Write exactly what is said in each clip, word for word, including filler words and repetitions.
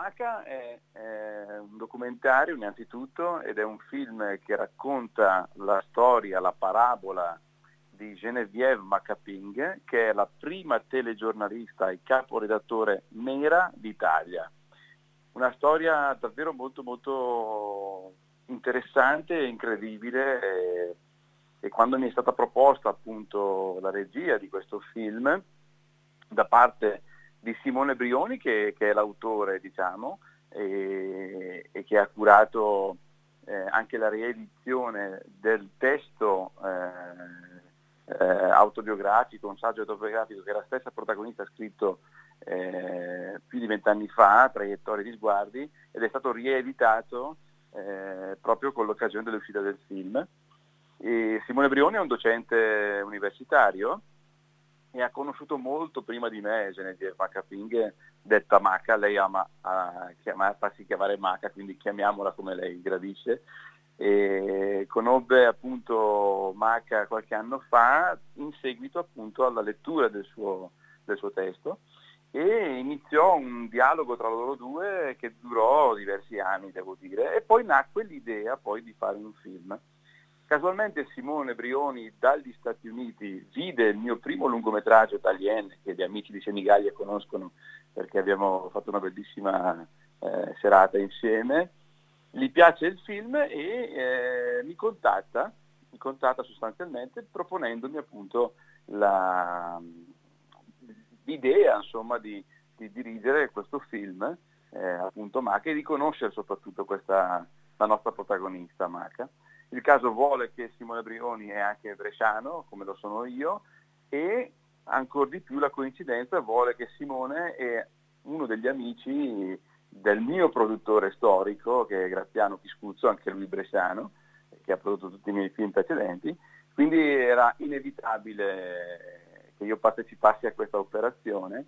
Maca è, è un documentario innanzitutto, ed è un film che racconta la storia, la parabola di Geneviève Macaping, che è la prima telegiornalista e caporedattore nera d'Italia. Una storia davvero molto molto interessante e incredibile, e, e quando mi è stata proposta appunto la regia di questo film da parte di Simone Brioni, che, che è l'autore, diciamo, e, e che ha curato eh, anche la riedizione del testo eh, eh, autobiografico, un saggio autobiografico che la stessa protagonista ha scritto eh, più di vent'anni fa, Traiettorie di sguardi, ed è stato rieditato eh, proprio con l'occasione dell'uscita del film. E Simone Brioni è un docente universitario e ha conosciuto molto prima di me Geneviève Macaping, detta Maca. Lei ama a chiamare, farsi chiamare Maca, quindi chiamiamola come lei gradisce. E conobbe appunto Maca qualche anno fa in seguito appunto alla lettura del suo, del suo testo, e iniziò un dialogo tra loro due che durò diversi anni, devo dire, e poi nacque l'idea poi di fare un film. Casualmente Simone Brioni dagli Stati Uniti vide il mio primo lungometraggio Italien, che gli amici di Senigallia conoscono perché abbiamo fatto una bellissima eh, serata insieme. Gli piace il film e eh, mi contatta, mi contatta sostanzialmente proponendomi appunto la, l'idea insomma di, di dirigere questo film, eh, appunto Maca, e di conoscere soprattutto questa, la nostra protagonista Maca. Il caso vuole che Simone Brioni è anche bresciano, come lo sono io, e ancora di più la coincidenza vuole che Simone è uno degli amici del mio produttore storico, che è Graziano Piscuzzo, anche lui bresciano, che ha prodotto tutti i miei film precedenti, quindi era inevitabile che io partecipassi a questa operazione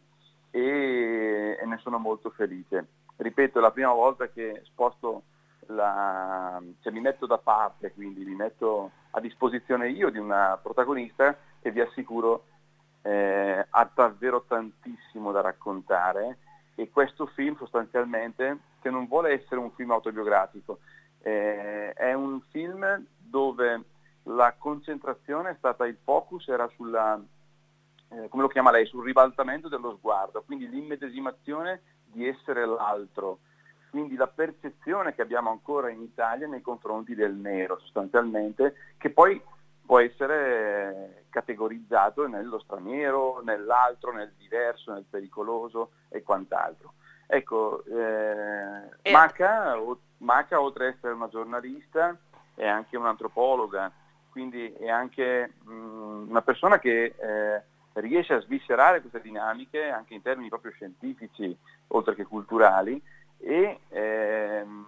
e, e ne sono molto felice. Ripeto, è la prima volta che sposto La, cioè mi metto da parte, quindi mi metto a disposizione io di una protagonista che vi assicuro eh, ha davvero tantissimo da raccontare, e questo film sostanzialmente, che non vuole essere un film autobiografico, eh, è un film dove la concentrazione è stata, il focus era sulla, eh, come lo chiama lei, sul ribaltamento dello sguardo, quindi l'immedesimazione di essere l'altro, quindi la percezione che abbiamo ancora in Italia nei confronti del nero sostanzialmente, che poi può essere categorizzato nello straniero, nell'altro, nel diverso, nel pericoloso e quant'altro. Ecco, eh, E- Maca, o- Maca, oltre ad essere una giornalista, è anche un'antropologa, quindi è anche mh, una persona che eh, riesce a sviscerare queste dinamiche anche in termini proprio scientifici, oltre che culturali. E ehm,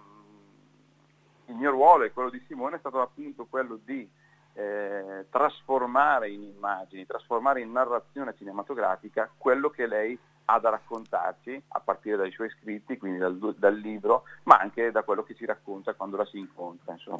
il mio ruolo e quello di Simone è stato appunto quello di eh, trasformare in immagini, trasformare in narrazione cinematografica quello che lei ha da raccontarci a partire dai suoi scritti, quindi dal, dal libro, ma anche da quello che ci racconta quando la si incontra, insomma.